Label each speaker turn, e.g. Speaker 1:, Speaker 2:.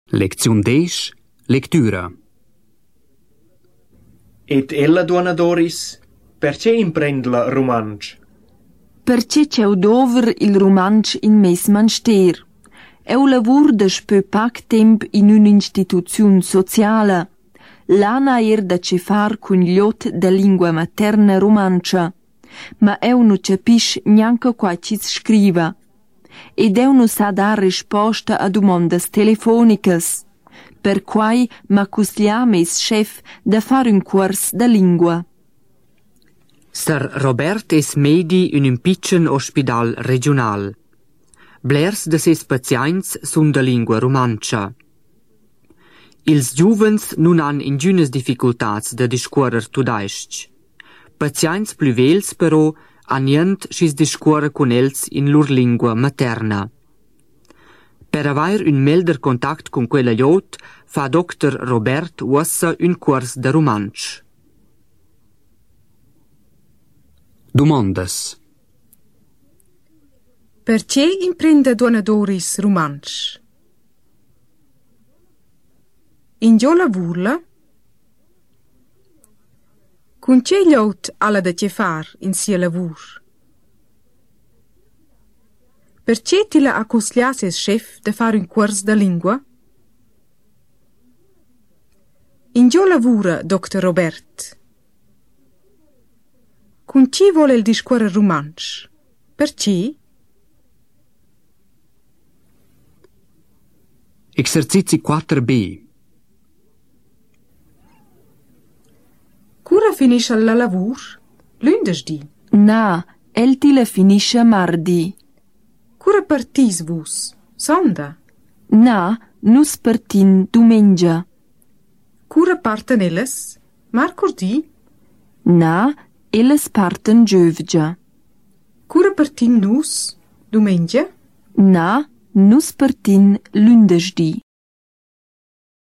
Speaker 1: Lezione 10. Lettura.
Speaker 2: Et ella, donna Doris, perché imprendla romansch?
Speaker 3: Perché c'è dover il romansch in mes manster. Eu lavur da spö pac temp in un'istituzione sociale. L'ana da ce far cun gliot da lingua materna romancia. Ma eu non capisc neanche qua ci scriva. Ed eu non sa dar risposta a domandas telefonicas. Per quai m'accuslia mes chef da far un curs da lingua.
Speaker 4: Sir Robert es medi in un piccin ospidal regional. Blers de ses pazients sun da lingua romancia. Ils giuvens nun han ingünes difficultats da discuorer tudaisc. Pazients plü vels però han nient schis discuorer con els in lur lingua materna. Per avair un melder contact con quella gliot fa Dr. Robert uossa un curs da romansch.
Speaker 1: Domandas.
Speaker 5: Perché imprende donna Doris romansch? In gio lavurla? Con che gliot alla da che far in sia lavur? Perché ti la accusliasse chef da fare un curs da lingua? In gio lavura, Dr. Robert? Con chi vuole il discorrere romansch? Perché?
Speaker 1: Exercizi 4b.
Speaker 5: Cura finisce la lavur? Lunedì.
Speaker 3: Na, el ti la finisce mardi.
Speaker 5: Cura partis vus? Sonda.
Speaker 3: Na, nus partin dumengia.
Speaker 5: Cura parten elles? Marcordì.
Speaker 3: Na, ellas parten giövgia.
Speaker 5: Cura partin nus? Dumengia?
Speaker 3: Na, nus partin lundesdi.